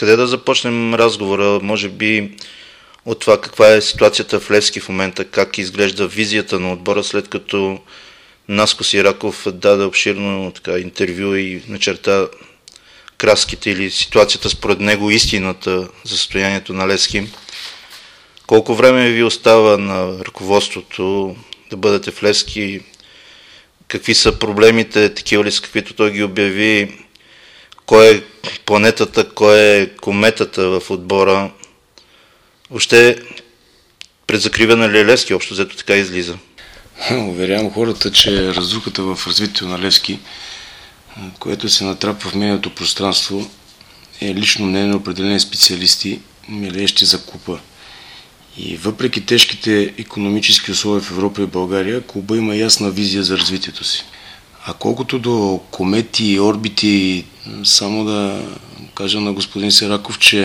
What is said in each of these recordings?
Откъде да започнем разговора? Може би от това каква е ситуацията в Левски в момента, как изглежда визията на отбора, след като Наско Сираков даде обширно интервю и начерта краските или ситуацията според него, истината за състоянието на Левски. Колко време ви остава на ръководството да бъдете в Левски? Какви са проблемите, такива ли са, каквито той ги обяви? Кой е планетата, кой е кометата в отбора? Въобще, пред закриване ли е Левски? Общо взето така излиза. Уверявам хората, че разрухата в развитието на Левски, което се натрапва в медийното пространство, е лично мнение на определени специалисти, милеещи за клуба. И въпреки тежките икономически условия в Европа и България, клуба има ясна визия за развитието си. А колкото до комети и орбити, само да кажа на господин Сираков, че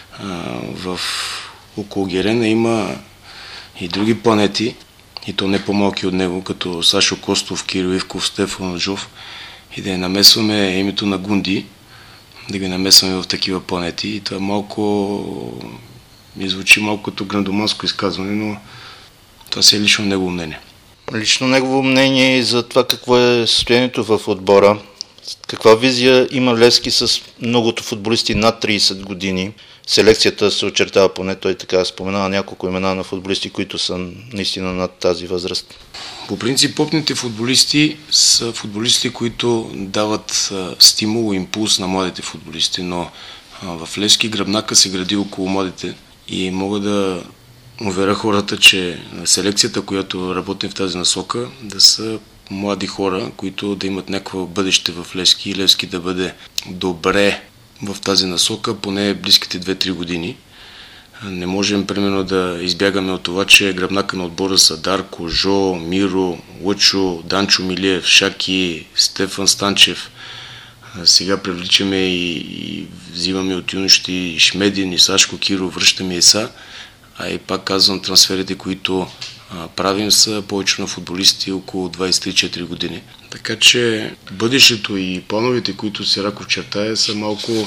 в около Герена има и други планети, и то не по-малки от него, като Сашо Костов, Кирил Ивков, Стефан Жов, и да намесваме името на Гунди, да ги намесваме в такива планети. И това малко ми звучи малко като грандоманско изказване, но това си е лично негово мнение. Лично негово мнение за това какво е състоянието в отбора. Каква визия има Левски с многото футболисти над 30 години? Селекцията се очертава, поне той така споменава няколко имена на футболисти, които са наистина над тази възраст. По принцип, опитните футболисти са футболисти, които дават стимул, импулс на младите футболисти, но в Левски гръбнака се гради около младите и мога да уверя хората, че селекцията, която работим в тази насока, да са млади хора, които да имат някакво бъдеще в Левски и Левски да бъде добре в тази насока, поне близките 2-3 години. Не можем, примерно, да избягаме от това, че гръбнака на отбора са Дарко, Жо, Миро, Лъчо, Данчо Милиев, Шаки, Стефан Станчев. Сега привличаме и взимаме от юношите Шмедин и Сашко Киров, връщаме Еса. А и пак казвам, трансферите, които правим, са повече на футболисти около 23-4 години. Така че бъдещето и плановете, които Сираков чертае, са малко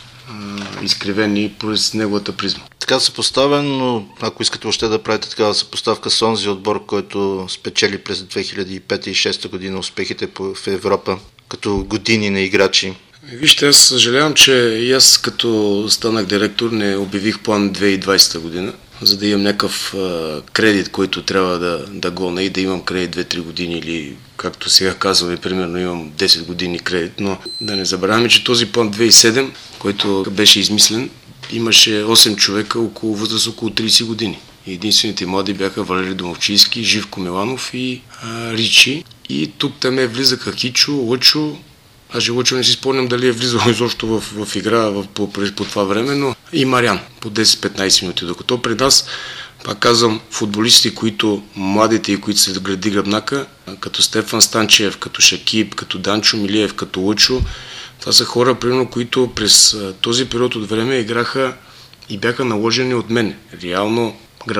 изкривени през неговата призма. Така съпоставен, но ако искате още да правите такава съпоставка с онзи отбор, който спечели през 2005 и 2006 година успехите в Европа, като години на играчи. Вижте, аз съжалявам, че и аз като станах директор не обявих план 2020 година, за да имам някакъв кредит, който трябва да гоня и да имам кредит 2-3 години или, както сега казваме, примерно имам 10 години кредит, но да не забравяме, че този план 2007, който беше измислен, имаше 8 човека около възраст около 30 години. И единствените млади бяха Валери Домовчийски, Живко Миланов и Ричи. И тук там влизаха Хичо, Лъчо. Аз Лъчо не си спомням дали е влизал изобщо в игра по това време, но и Мариан по 10-15 минути. Докато при нас, пак казвам, футболисти, които младите и които се гради гръбнака, като Стефан Станчев, като Шакиб, като Данчо Милиев, като Лъчо, това са хора, примерно, които през този период от време играха и бяха наложени от мен. Реално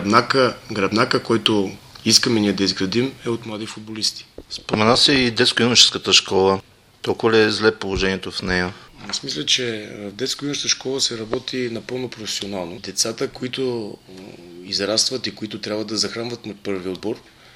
гръбнака, който искаме ние да изградим, е от млади футболисти. Спомена се и детско-юношеската школа. Толкова ли е зле положението в нея? Аз мисля, че в детско-юношеската школа се работи напълно професионално. Децата, които израстват и които трябва да захранват на първи отбор,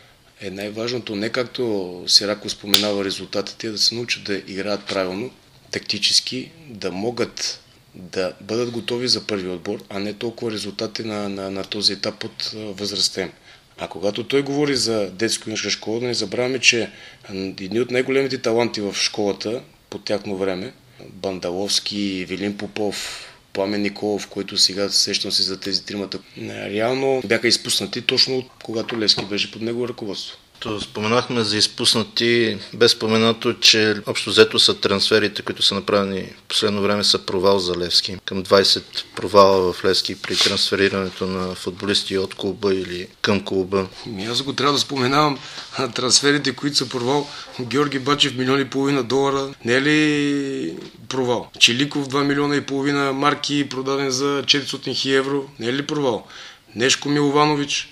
е най-важното не както Сираков споменава резултатите, да се научат да играят правилно, тактически, да могат да бъдат готови за първи отбор, а не толкова резултати на този етап от възрастта им. А когато той говори за детско-юношеска школа, да не забравяме, че едни от най-големите таланти в школата по тяхно време, Бандаловски, Велин Попов, Пламен Николов, който сега сещам се за тези тримата, реално бяха изпуснати точно когато Левски беше под негово ръководство. Споменахме за изпуснати, без споменато, че общо взето са трансферите, които са направени в последно време, са провал за Левски. Към 20 провала в Левски при трансферирането на футболисти от клуба или към клуба. Аз го трябва да споменавам трансферите, които са провал. Георги Бачев $1,5 милиона. Не е ли провал? Чиликов 2,5 милиона, Марки продаден за 400 000 евро. Не е ли провал? Нешко Милованович,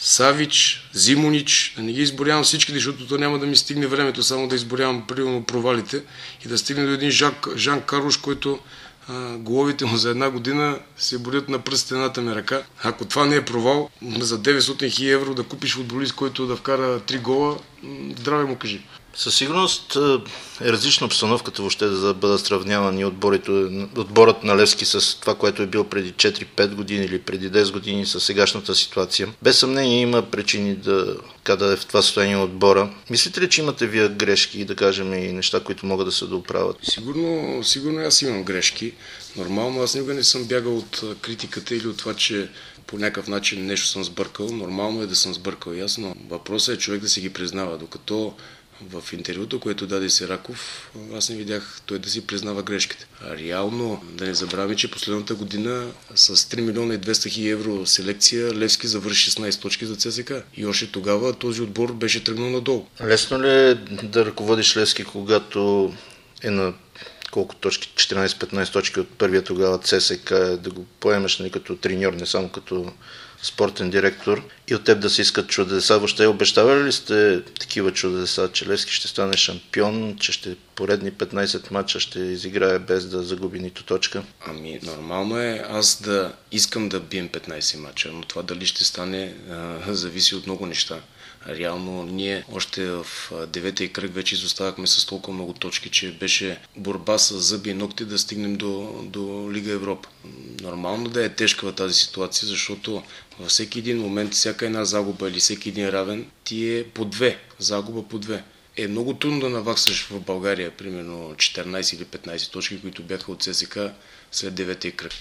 Савич, Зимонич, да не ги изборявам всички, защото то няма да ми стигне времето само да изборявам примерно провалите и да стигне до един Жан Карлош, който головите му за една година се борят на пръстите едната ми ръка. Ако това не е провал, за 900 000 евро да купиш футболист, който да вкара 3 гола, здраве му кажи. Със сигурност е различна обстановката въобще да бъдат сравнявани отборът на Левски с това, което е бил преди 4-5 години или преди 10 години с сегашната ситуация. Без съмнение има причини да е в това състояние отбора. Мислите ли, че имате вие грешки, да кажем, и неща, които могат да се доправят? Сигурно аз имам грешки. Нормално, аз никога не съм бягал от критиката или от това, че по някакъв начин нещо съм сбъркал. Нормално е да съм сбъркал, ясно. Въпросът е човек да си ги признава, докато в интервюто, което даде Сираков, аз не видях той да си признава грешките. А реално, да не забравяме, че последната година с 3 милиона и 200 000 евро селекция Левски завърши 16 точки за ЦСК. И още тогава този отбор беше тръгнал надолу. Лесно ли е да ръководиш Левски, когато е на колко точки? 14-15 точки от първия тогава ЦСК, да го поемеш като треньор, не само като спортен директор, и от теб да се искат чудеса? Въобще обещавали ли сте такива чудеса, че Левски ще стане шампион, че ще поредни 15 мача ще изиграе без да загуби нито точка? Нормално е аз да искам да бием 15 мача, но това дали ще стане зависи от много неща. Реално ние още в 9-ти кръг вече изоставахме с толкова много точки, че беше борба с зъби и ногти да стигнем до Лига Европа. Нормално да е тежка в тази ситуация, защото във всеки един момент, всяка една загуба или всеки един равен ти е по 2, загуба по 2. Е много трудно да наваксаш в България, примерно 14 или 15 точки, които бяха от ЦСК след 9-ти кръг.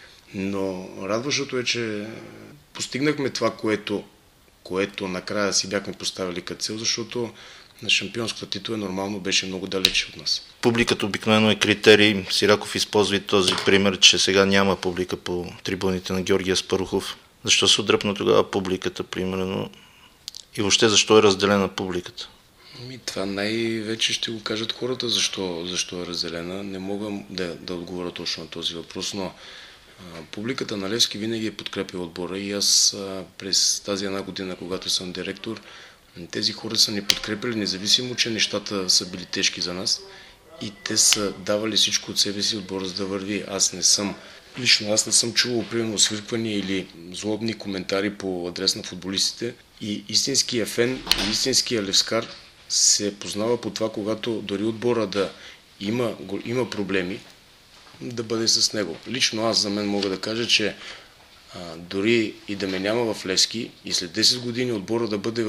Но радващото е, че постигнахме това, което накрая си бяхме поставили като цел, защото на шампионската титла нормално беше много далече от нас. Публиката обикновено е критерий. Сираков използва и този пример, че сега няма публика по трибуните на Георги Аспарухов. Защо се отдръпна тогава публиката, примерно? И въобще защо е разделена публиката? Това най-вече ще го кажат хората, защо е разделена. Не мога да отговоря точно на този въпрос, но публиката на Левски винаги е подкрепила отбора и аз през тази една година, когато съм директор, тези хора са ни подкрепили, независимо, че нещата са били тежки за нас и те са давали всичко от себе си отбора за да върви. Лично аз не съм чувал примерно свирквания или злобни коментари по адрес на футболистите и истинския фен и истинския левскар се познава по това, когато дори отбора да има проблеми, да бъде с него. Лично аз за мен мога да кажа, че дори и да ме няма в Левски и след 10 години отбора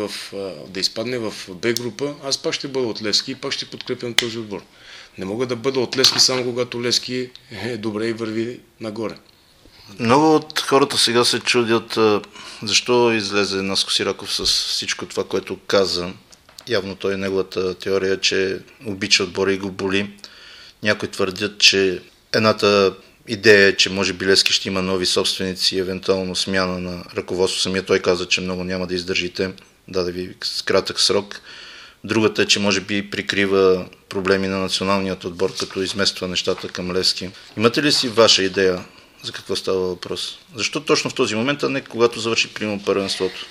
да изпадне в Б група, аз пак ще бъда от Левски и пак ще подкрепям този отбор. Не мога да бъда от Левски само когато Левски е добре и върви нагоре. Много от хората сега се чудят защо излезе Наско Сираков с всичко това, което каза. Явно той е неговата теория, че обича отбора и го боли. Някои твърдят, че едната идея е, че може би Левски ще има нови собственици и евентуално смяна на ръководство. Самия той каза, че много няма да издържите, даде ви с кратък срок. Другата е, че може би прикрива проблеми на националният отбор, като измества нещата към Левски. Имате ли си ваша идея за какво става въпрос? Защо точно в този момент, а не когато завърши примерно първенството?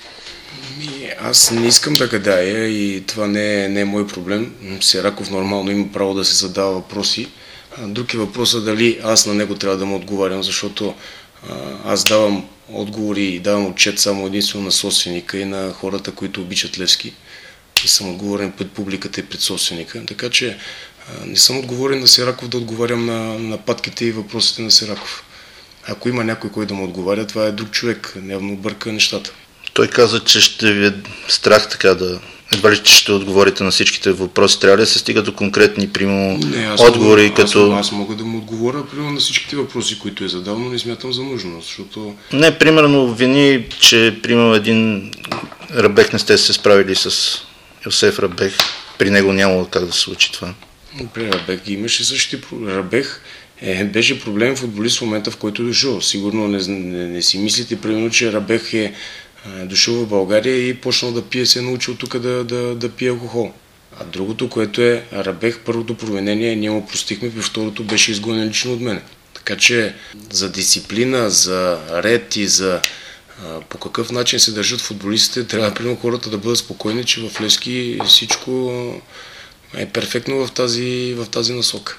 Аз не искам да гадая и това не е мой проблем. Сираков нормално има право да се задава въпроси. Друг е въпросът дали аз на него трябва да му отговарям, защото аз давам отговори и давам отчет само единствено на собственика и на хората, които обичат Левски. И съм отговорен пред публиката и пред собственика. Така че не съм отговорен на Сираков да отговарям на нападките и въпросите на Сираков. Ако има някой, който да му отговаря, това е друг човек. Явно бърка нещата. Той каза, че ще ви е страх така да... Едва ли ще отговорите на всичките въпроси? Трябва ли да се стига до конкретни, примерно, отговори, като... Аз мога да му отговоря, примерно, на всичките въпроси, които е задал, но не смятам за нужно, защото... Не, примерно, вини, че, примерно, един Рабех не сте се справили с Йосеф Рабех. При него нямало как да се случи това. При Рабех имаше същите проблеми. Рабех беше проблем футболист в момента, в който е дошъл. Сигурно не си мислите, примерно, че Рабех е дошъл в България и почнал да пие, се е научил тук да пие алкохол. А другото, което е Рабех, първото провинение ние му простихме, при второто беше изгонен лично от мен. Така че за дисциплина, за ред и за по какъв начин се държат футболистите, трябва примерно хората да бъдат спокойни, че в Левски всичко е перфектно в тази насока.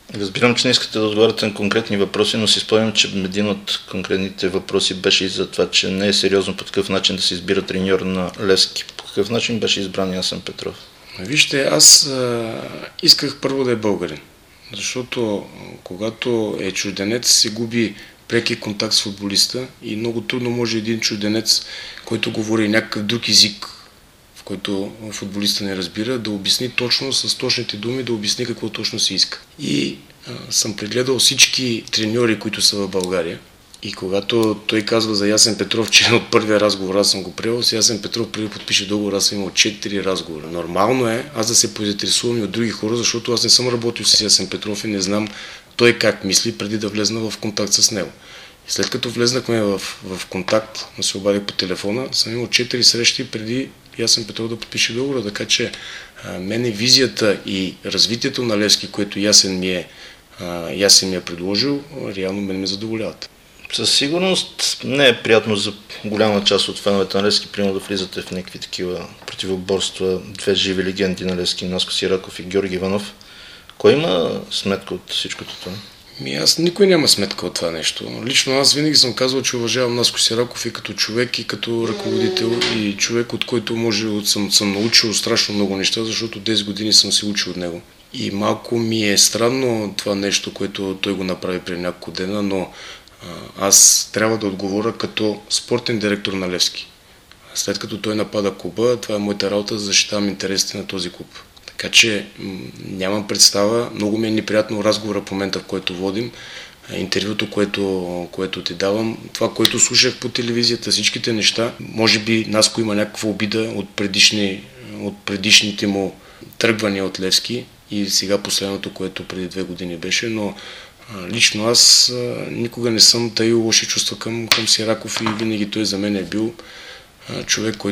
Разбирам, че не искате да отговаряте на конкретни въпроси, но си спомням, че един от конкретните въпроси беше и за това, че не е сериозно по такъв начин да се избира треньор на Левски. По какъв начин беше избран Ясен Петров? Вижте, аз исках първо да е българин, защото когато е чужденец се губи преки контакт с футболиста и много трудно може един чужденец, който говори някакъв друг език, в който футболиста не разбира, да обясни точно с точните думи, да обясни какво точно се иска. И съм прегледал всички треньори, които са в България. И когато той казва за Ясен Петров, че от първия разговор аз съм го приел, с Ясен Петров преди подпише договор, аз съм имал 4 разговора. Нормално е аз да се поинтересувам и от други хора, защото аз не съм работил с Ясен Петров и не знам той как мисли преди да влезна в контакт с него. И след като влезнахме в контакт, се обадих по телефона, съм имал 4 срещи преди Ясен Петров да подпише договора, така че мене визията и развитието на Левски, което Ясен ми е предложил, реално мен ме задоволяват. Със сигурност не е приятно за голяма част от феновете на Левски, примерно да влизате в някакви такива противоборства, две живи легенди на Левски, Наско Сираков и Георги Иванов. Кой има сметка от всичкото това? Никой няма сметка от това нещо. Лично аз винаги съм казвал, че уважавам Наско Сираков и като човек, и като ръководител, и човек, от който съм научил страшно много неща, защото 10 години съм се учил от него. И малко ми е странно това нещо, което той го направи преди няколко дена, но аз трябва да отговоря като спортен директор на Левски. След като той напада клуба, това е моята работа да защитавам интересите на този клуб. Така че нямам представа, много ми е неприятно разговора в момента, в който водим, интервюто, което ти давам, това, което слушах по телевизията, всичките неща. Може би Наско има някаква обида от предишните му тръгвания от Левски и сега последното, което преди 2 години беше, но лично аз никога не съм таил лоши чувства към Сираков и винаги той за мен е бил човек,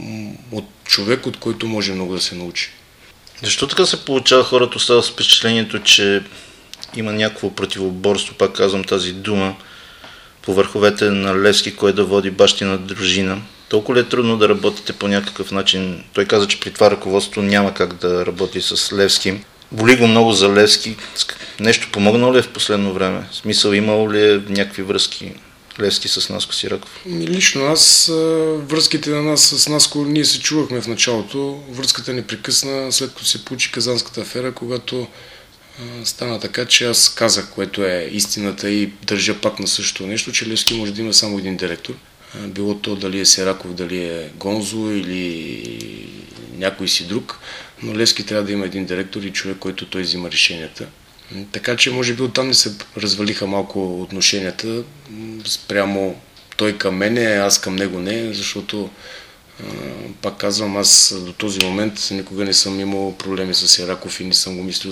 от който може много да се научи. Защо така се получава, хората остават с впечатлението, че има някакво противоборство, пак казвам тази дума, по върховете на Левски, кой да води бащина дружина? Толкова ли е трудно да работите по някакъв начин? Той каза, че при това ръководство няма как да работи с Левски. Боли го много за Левски. Нещо помогнало ли е в последно време? В смисъл, имало ли е някакви връзки Левски с Наско Сираков? Лично аз, връзките на нас с Наско, ние се чувахме в началото. Връзката ни прекъсна след като се получи Казанската афера, когато стана така, че аз казах, което е истината и държа пак на същото нещо, че Левски може да има само един директор. Било то дали е Сираков, дали е Гонзо или някой си друг, но Левски трябва да има един директор и човек, който той взима решенията. Така че може би оттам не се развалиха малко отношенията, спрямо той към мене, аз към него не, защото пак казвам, аз до този момент никога не съм имал проблеми с Сираков и не съм го мислил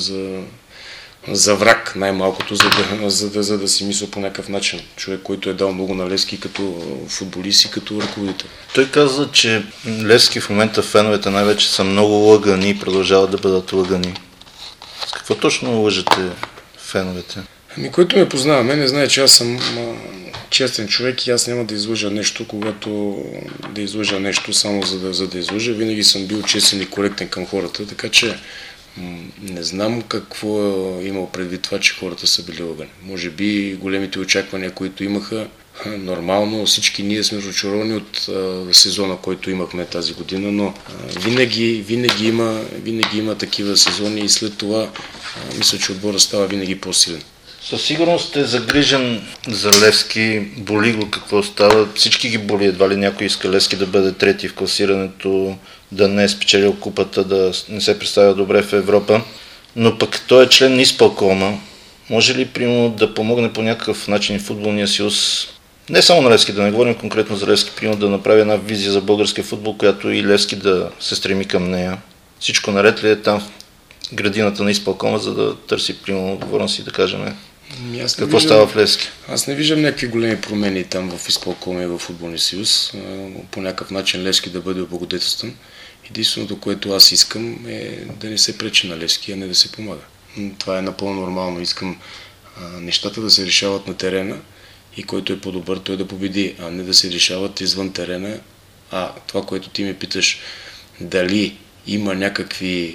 за враг, най-малкото, за да си мисля по някакъв начин. Човек, който е дал много на Левски като футболист и като ръководител. Той каза, че Левски в момента феновете най-вече са много лъгани и продължават да бъдат лъгани. С какво точно лъжете феновете? Който ме познава мене, знае, че аз съм честен човек и аз няма да излъжа нещо, когато да излъжа нещо само за да излъжа. Винаги съм бил честен и коректен към хората, така че не знам какво е имал предвид това, че хората са били лъгани. Може би големите очаквания, които имаха, нормално, всички ние сме разочаровани от сезона, който имахме тази година, но винаги има такива сезони и след това мисля, че отбора става винаги по-силен. Със сигурност е загрижен за Левски, боли го какво става, всички ги боли, едва ли някой иска Левски да бъде трети в класирането, да не е спечелил купата, да не се представя добре в Европа, но пък той е член на изпълкома. Може ли, примерно, да помогне по някакъв начин футболния съюз, не само на Левски, да не говорим конкретно за Левски, примерно да направи една визия за българския футбол, която и Левски да се стреми към нея? Всичко наред ли е там в градината на изпълкома, за да търси, примерно, отговорност и да кажем какво става в Левски? Аз не виждам някакви големи промени там в изпълкома и в футболния съюз. По някакъв начин Левски да бъде облагодетелстван. Единственото, което аз искам е да не се пречи на Левски, а не да се помага. Това е напълно нормално. Искам нещата да се решават на терена и който е по-добър, той да победи, а не да се решават извън терена. А това, което ти ме питаш, дали има някакви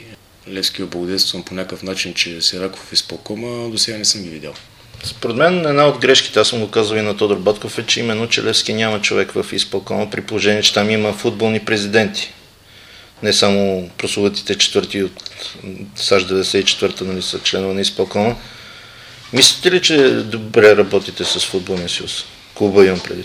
Левски облагодетелстван по някакъв начин, че Сираков е изпълкома, до сега не съм ги видял. Според мен една от грешките, аз съм го казал и на Тодор Батков, е, че именно че Левски няма човек в изпълкома, при положение, че там има футболни президенти. Не само прословутите четвърти от САЩ 94-та, нали, са членове на изпълкома. Мислите ли, че добре работите с футболния съюз? Клуба имам предвид.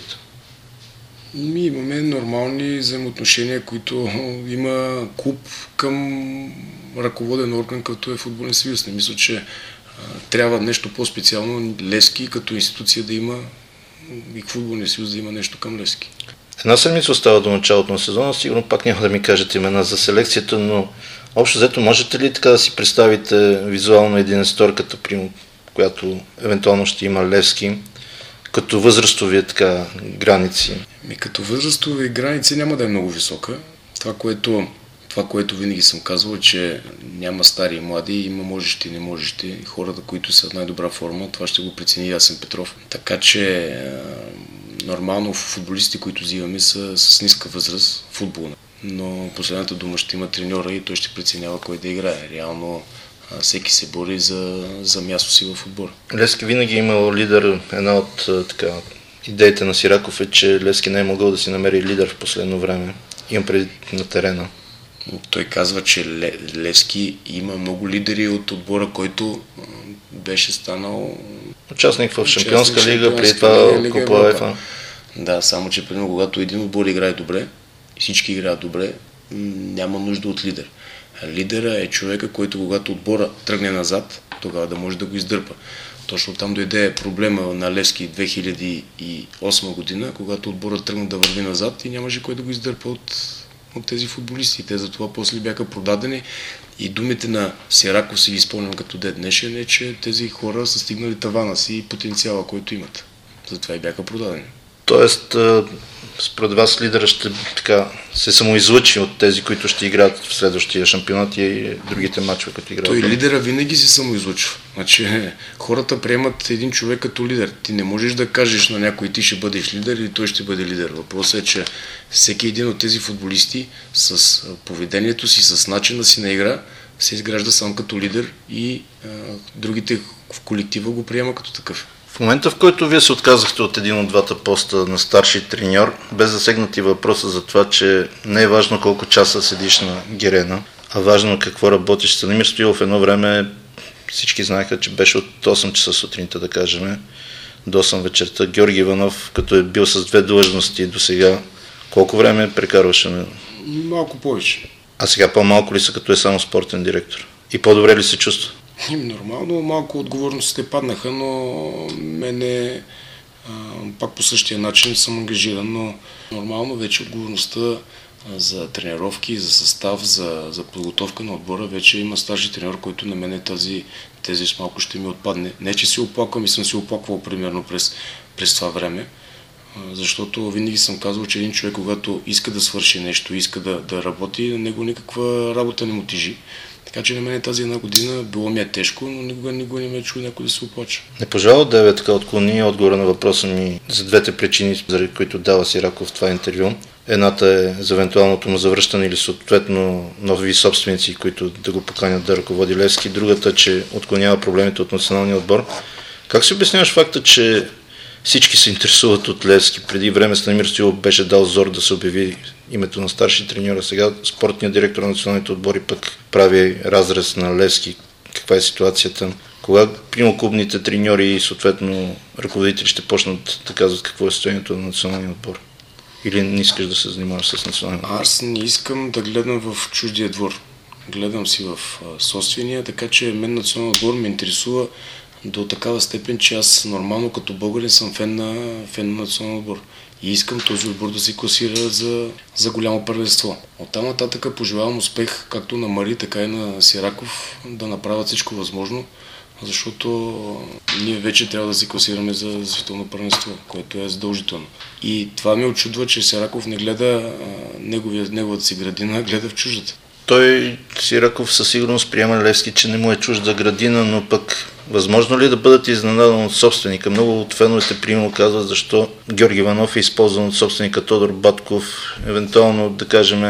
Имаме нормални взаимоотношения, които има клуб към ръководен орган, като е футболен съюз. Не мисля, че трябва нещо по-специално Левски като институция да има и футболния съюз да има нещо към Левски. Една седмица остава до началото на сезона, сигурно пак няма да ми кажете имена за селекцията, но общо взето можете ли така да си представите визуално 11-торката, която евентуално ще има Левски, като възрастови така граници? Като възрастови граници няма да е много висока. Това, което винаги съм казвал, е, че няма стари и млади, има можещи и не можещи. Хората, които са в най-добра форма, това ще го прецени Ясен Петров. Така че нормално футболисти, които взимаме, са с ниска възраст футболна. Но последната дума ще има треньора и той ще преценява кой да играе. Реално всеки се бори за място си в отбора. Левски винаги е имал лидер. Една от идеите на Сираков е, че Левски не е могъл да си намери лидер в последно време. Имам преди на терена. Той казва, че Левски има много лидери от отбора, който беше станал участник в Шампионска лига, преди това Купа УЕФА. Да, само че примерно когато един отбор играе добре и всички играят добре, няма нужда от лидер. Лидера е човека, който когато отбора тръгне назад, тогава да може да го издърпа. Точно там дойде проблема на Левски 2008 година, когато отборът тръгна да върви назад и нямаше кой да го издърпа от тези футболисти. Те затова после бяха продадени и думите на Сираков си ги изпълням като ден днешен е, че тези хора са стигнали тавана си и потенциала, който имат. Затова и бяха продадени. Тоест, според вас лидера ще се самоизлъчи от тези, които ще играят в следващия шампионат и другите мачове, като играят? Той лидера винаги се самоизлъчва. Значи, хората приемат един човек като лидер. Ти не можеш да кажеш на някой ти ще бъдеш лидер или той ще бъде лидер. Въпросът е, че всеки един от тези футболисти с поведението си, с начина си на игра се изгражда сам като лидер и другите в колектива го приема като такъв. В момента, в който вие се отказахте от един от двата поста на старши треньор, без засегнати въпроса за това, че не е важно колко часа седиш на герена, а важно какво работиш. Станимир Стоилов едно време всички знаеха, че беше от 8 часа сутринта, да кажем, до 8 вечерта. Георги Иванов, като е бил с 2 длъжности до сега, колко време прекарваше? Малко повече. А сега по-малко ли са, като е само спортен директор? И по-добре ли се чувства? Нормално, малко отговорностите паднаха, но мене пак по същия начин съм ангажиран, но нормално вече отговорността за тренировки, за състав, за подготовка на отбора, вече има старши треньор, който на мене тези с малко ще ми отпадне. Не, че си оплаквам и съм си оплаквал примерно през това време, защото винаги съм казвал, че един човек, когато иска да свърши нещо, иска да работи, на него никаква работа не му тежи. Така че на мен тази една година било ми е тежко, но никога не ме е чул някой да се оплаче. Не пожала да така отклони отговора на въпроса ми за двете причини, заради които дава Сираков това интервю. Едната е за евентуалното му завръщане или съответно нови собственици, които да го поканят да ръководи Левски. Другата, че отклонява проблемите от националния отбор. Как си обясняваш факта, че всички се интересуват от Левски? Преди време Станимир Стоилов беше дал зор да се обяви името на старши треньора. Сега спортният директор на националните отбори пък прави разрез на Левски. Каква е ситуацията? Кога клубните треньори и съответно ръководители ще почнат да казват какво е състоянието на националния отбор? Или не искаш да се занимаваш с националния отбор? Аз не искам да гледам в чуждия двор. Гледам си в собствения, така че мен националния отбор ме интересува до такава степен, че аз нормално като българин съм фен на националния отбор. И искам този отбор да се класира за голямо първенство. Оттам нататък пожелавам успех както на Мари, така и на Сираков да направят всичко възможно, защото ние вече трябва да се класираме за световно първенство, което е задължително. И това ме очудва, че Сираков не гледа неговата си градина, гледа в чуждата. Той, Сираков, със сигурност приема Левски, че не му е чужда градина, но пък възможно ли е да бъдат изненадан от собственика? Много от феновете примерно казват защо Георги Иванов е използван от собственика Тодор Батков, евентуално, да кажем,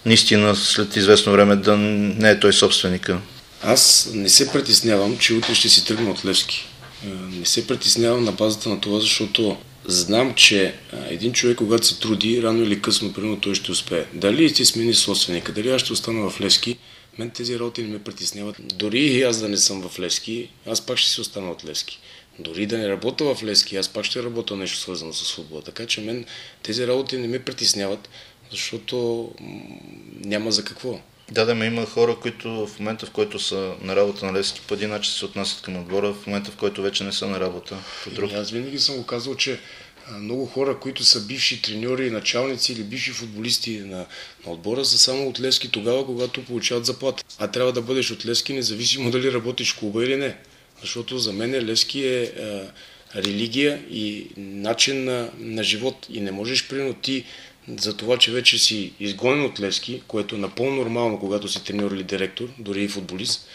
наистина след известно време да не е той собственика? Аз не се притеснявам, че утре ще си тръгна от Левски. Не се притеснявам на базата на това, защото знам, че един човек, когато се труди, рано или късно, примерно той ще успее. Дали ще смени собственика, дали аз ще остана в Левски, мен тези работи не ме притесняват. Дори и аз да не съм в Левски, аз пак ще си остана от Левски. Дори да не работя в Левски, аз пак ще работя нещо свързано с футбола. Така че мен тези работи не ме притесняват, защото няма за какво. Да, има хора, които в момента, в който са на работа на Левски, по един начин се отнасят към отбора, в момента, в който вече не са на работа. Аз винаги съм го казал, че много хора, които са бивши треньори, началници или бивши футболисти на отбора, са само от Левски тогава, когато получават заплата. А трябва да бъдеш от Левски, независимо дали работиш в клуба или не. Защото за мен Левски е религия и начин на живот. И не можеш, примерно, ти за това, че вече си изгонен от Левски, което е напълно нормално, когато си треньор или директор, дори и футболист,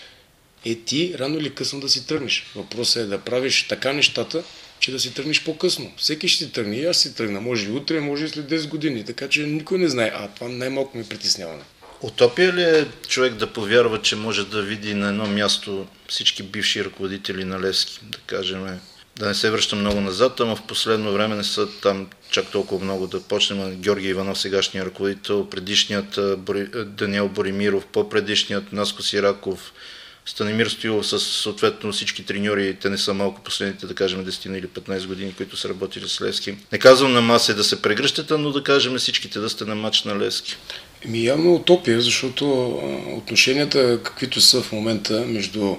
ти рано или късно да си тръгнеш. Въпросът е да правиш така нещата, че да си тръгнеш по-късно. Всеки ще си тръгне и аз си тръгна. Може и утре, може и след 10 години. Така че никой не знае. А това най-малко ми притесняване. Утопия ли е човек да повярва, че може да види на едно място всички бивши ръководители на Левски, да кажем, да не се връща много назад, ама в последно време не са там чак толкова много да почнем. Георги Иванов, сегашният ръководител, предишният Даниел Боримиров, по-предишният Наско Сираков, Станимир Стоилов с съответно всички треньори, те не са малко последните, да кажем 10 или 15 години, които са работили с Левски. Не казвам на маса да се прегръщате, но да кажем всичките да сте на мач на Левски. Явно утопия, защото отношенията, каквито са в момента между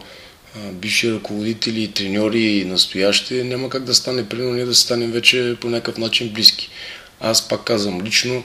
бивши ръководители, треньори и настоящи, няма как да стане примерно ние да станем вече по някакъв начин близки. Аз пак казвам лично,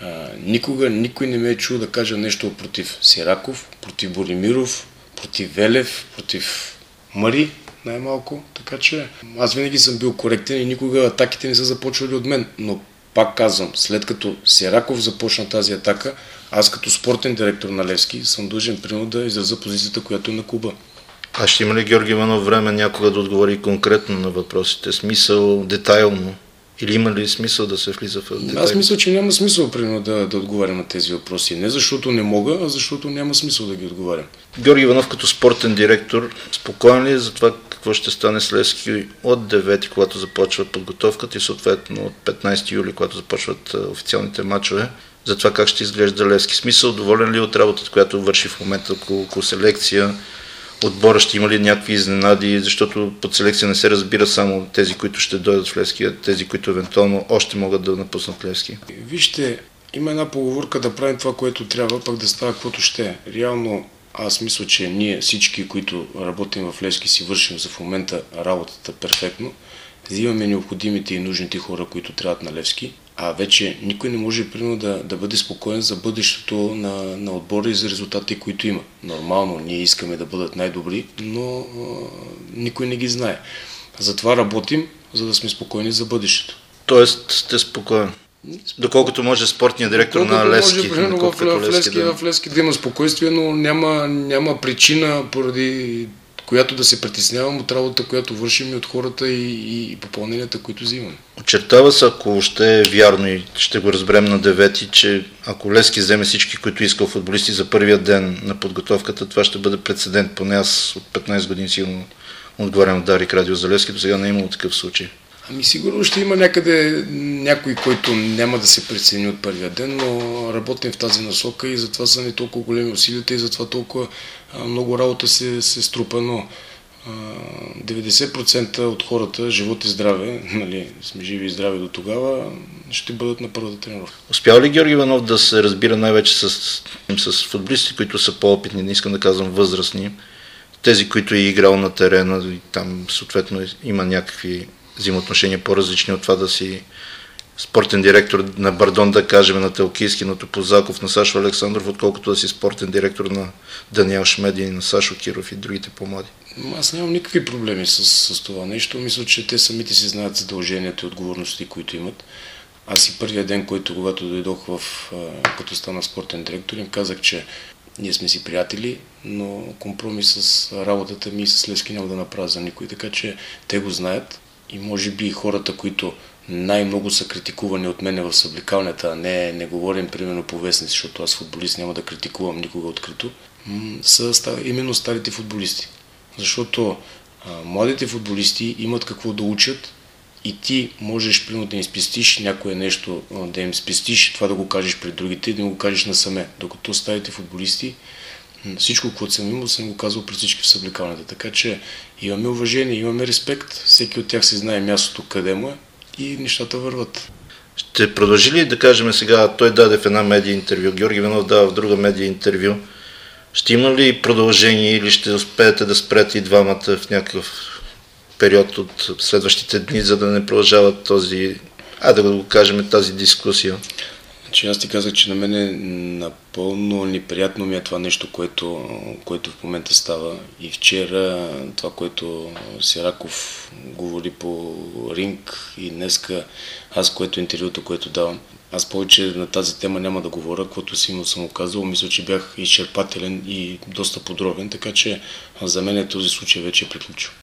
никога никой не ме е чул да кажа нещо против Сираков, против Боримиров, против Велев, против Мари, най-малко. Така че аз винаги съм бил коректен и никога атаките не са започвали от мен. Но пак казвам, след като Сираков започна тази атака, аз като спортен директор на Левски съм длъжен примерно да изразя позицията, която е на клуба. А ще има ли Георги Иванов време някога да отговори конкретно на въпросите? Смисъл, детайлно? Или има ли смисъл да се влиза в детайли? Аз мисля, че няма смисъл примерно да отговарям на тези въпроси. Не защото не мога, а защото няма смисъл да ги отговарям. Георги Иванов като спортен директор, спокоен ли е за това какво ще стане с Левски от 9, когато започва подготовката и съответно от 15 юли, когато започват официалните матчове? За това как ще изглежда Левски? Смисъл, доволен ли от работата, която върши в момента около селекция? Отбора ще има ли някакви изненади, защото под селекция не се разбира само тези, които ще дойдат в Левски, а тези, които евентуално още могат да напуснат Левски? Вижте, има една поговорка да правим това, което трябва, пък да става каквото ще. Реално аз мисля, че ние всички, които работим в Левски, си вършим за в момента работата перфектно. Взимаме необходимите и нужните хора, които трябват на Левски, а вече никой не може примерно да бъде спокоен за бъдещето на отбора и за резултатите, които има. Нормално, ние искаме да бъдат най-добри, но никой не ги знае. Затова работим, за да сме спокойни за бъдещето. Тоест сте спокоен? Доколкото може спортният директор на Левски. В Левски да има спокойствие, но няма причина, поради която да се притеснявам от работата, която вършим и от хората и попълненията, които взимаме. Очертава се, ако ще е вярно и ще го разберем на 9, че ако Левски вземе всички, които искал футболисти за първия ден на подготовката, това ще бъде прецедент. Поне аз от 15 години сигурно отговарям в Дарик Радио за Левски, до сега не е имало такъв случай. Сигурно ще има някъде някой, който няма да се прецени от първия ден, но работим в тази насока и затова са ни толкова големи усилията и затова толкова много работа се струпа, но 90% от хората, живот и здраве, сме живи и здрави до тогава, ще бъдат на първата тренировка. Успява ли Георги Иванов да се разбира най-вече с футболисти, които са по-опитни, не искам да казвам възрастни, тези, които е играл на терена и там съответно има някакви взаимоотношения по-различни от това да си спортен директор на Бардон, да кажем, на Телкийски, на Топозаков, на Сашо Александров, отколкото да си спортен директор на Даниел Шмедин, на Сашо Киров и другите по-млади? Аз нямам никакви проблеми с това нещо. Мисля, че те самите си знаят задълженията и отговорности, които имат. Аз и първия ден, когато дойдох като стана спортен директор, им казах, че ние сме си приятели, но компромис с работата ми и с Левски няма да направя за никой, така че те го знаят и може би хората, които най-много са критикувани от мене в съблекалнята, а не говорим примерно по вестници, защото аз футболист няма да критикувам никога открито, са именно старите футболисти. Защото младите футболисти имат какво да учат и ти можеш примерно да им спестиш някое нещо, да им спестиш това да го кажеш пред другите и да им го кажеш насаме. Докато старите футболисти, всичко, което съм имал, съм го казал пред всички в съблекалнята. Така че имаме уважение, имаме респект, всеки от тях си знае мястото къде му е и нещата върват. Ще продължи ли, да кажем сега, той даде в една медия интервю, Георги Иванов дава в друга медия интервю. Ще има ли продължение или ще успеете да спрете и двамата в някакъв период от следващите дни, за да не продължават да го кажем, тази дискусия? Че аз ти казах, че на мен е напълно неприятно ми е това нещо, което в момента става. И вчера това, което Сираков говори по ринг и днеска аз, интервюто, което давам. Аз повече на тази тема няма да говоря, което съм казал. Мисля, че бях изчерпателен и доста подробен, така че за мен този случай вече е приключил.